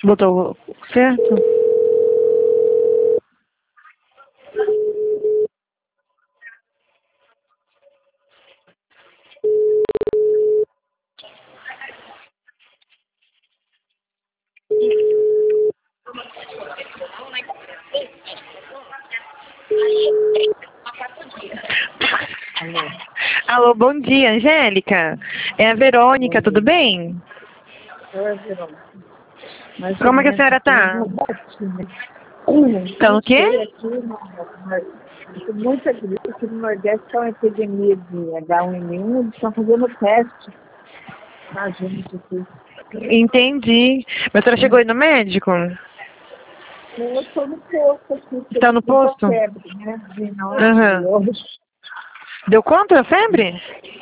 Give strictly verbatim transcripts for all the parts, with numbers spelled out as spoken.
Botou certo? Alô. Alô, bom dia, Angélica. É a Verônica, tudo bem? Oi, Verônica. Mas Como é que a senhora tá? Tá o quê? Muita gripe aqui no Nordeste, está uma epidemia de H um N um, eles estão fazendo teste na gente aqui. Entendi. Mas a senhora chegou aí no médico? Eu estou no posto aqui. Tá no posto? Febre, né? De noite, Aham. hoje. Deu quanto a febre?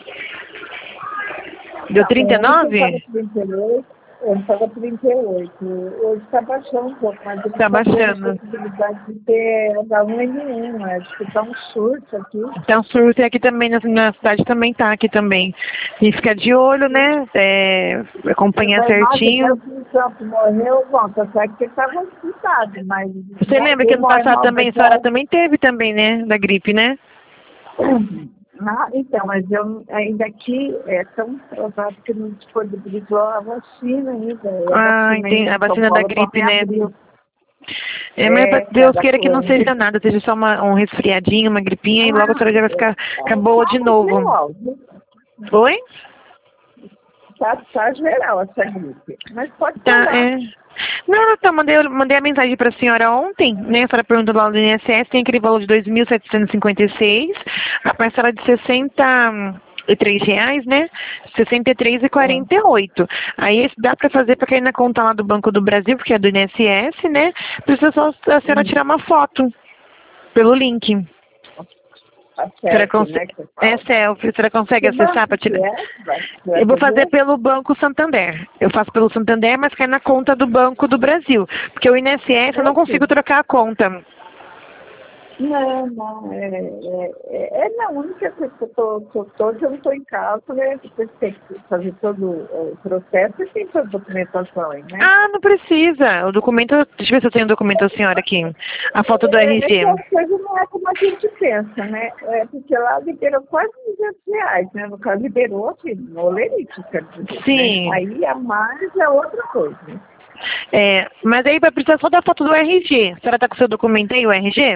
Deu trinta e nove? Eu estava trinta e oito. Hoje está baixando um pouco, mas ele Tá baixando. a possibilidade de ter H um N um. Acho que está um surto aqui. Tá um surto e aqui também, na, na cidade também tá, aqui também. E fica de olho, né? É, acompanhar certinho. O Trump morreu, bom, tá certo que ele estava hospitado, mas... Você lembra que ano passado também, a senhora também teve também, né? Da gripe, né? Ah, então, mas eu ainda aqui é tão provável que não disponibilizou a vacina ainda. A ah, entendi. A vacina da gripe, né? É, mas É, Deus queira que não seja nada, seja só uma, um resfriadinho, uma gripinha, ah, e logo a senhora já vai ficar, ficar boa de novo. Oi? Tá, tá geral essa gripe. Mas pode tá, falar. é. Não, não, tá, mandei, mandei a mensagem para a senhora ontem, né? A senhora perguntou lá no I N S S, tem aquele valor de dois mil setecentos e cinquenta e seis, a parcela de sessenta e três reais, né? sessenta e três reais e quarenta e oito. Aí dá para fazer para cair na conta lá do Banco do Brasil, porque é do I N S S, né? Precisa só a senhora tirar uma foto pelo link. Tá certo, né, é selfie, a senhora consegue que acessar para tirar? É? Vai, vai eu vou fazer fazer? pelo Banco Santander. Eu faço pelo Santander, mas cai na conta do Banco do Brasil. Porque o I N S S eu não consigo trocar a conta. Não, não, é, é, é, é na única coisa que eu tô, tô, tô, eu não estou em casa, né? Você tem que fazer todo o processo e tem toda a documentação aí, né? Ah, não precisa. O documento, deixa eu ver se eu tenho o documento da senhora aqui. A foto do R G. É, é que a coisa não é como a gente pensa, né? É porque lá liberou quase duzentos reais, né? No caso, liberou assim, no olerite, quer dizer. Sim. Né? Aí a mais é outra coisa. É, mas aí vai precisar só da foto do R G. A senhora está com o seu documento aí, o R G?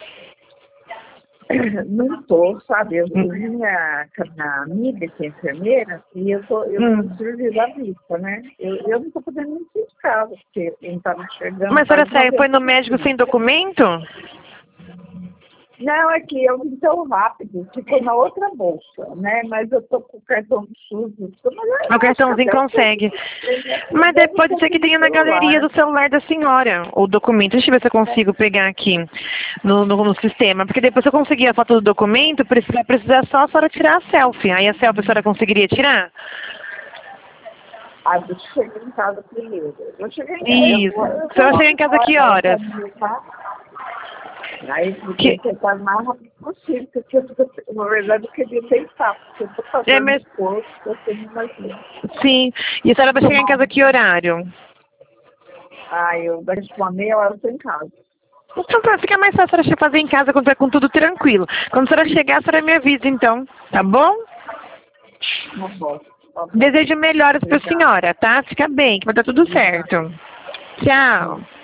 Não estou, sabe? Eu vim na, na amiga que é enfermeira e eu tô, eu hum. tô servindo à vista, né? Eu, eu não estou podendo nem sair de casa, porque eu não estava enxergando. Mas a senhora saiu, foi no médico sem documento? Não, é que eu vim tão rápido, ficou na outra bolsa, né? Mas eu tô com o cartão do SUS. O cartãozinho consegue. Mas pode ser que tenha na galeria do celular da senhora o documento. Deixa eu ver se eu consigo pegar aqui no, no, no sistema. Porque depois se eu conseguir a foto do documento, vai precisar só a senhora tirar a selfie. Aí a selfie a senhora conseguiria tirar? Ah, deixa eu chegar em casa primeiro. Eu cheguei em casa. Isso. A senhora chega em casa que horas? Aí porque que... tentar o mais rápido possível, porque eu, na verdade eu queria tentar, porque eu tô fazendo é, mas... esforço, eu tenho mais tempo. Sim, e a senhora vai chegar em casa que horário? Ah, eu daqui uma meia hora eu tô em casa. Então fica mais fácil a senhora fazer em casa quando vai com tudo tranquilo. Quando a senhora chegar, a senhora me avisa então, tá bom? Tá bom. Tá bom. Desejo melhoras pra senhora, tá? Fica bem, que vai dar tudo certo. Tchau.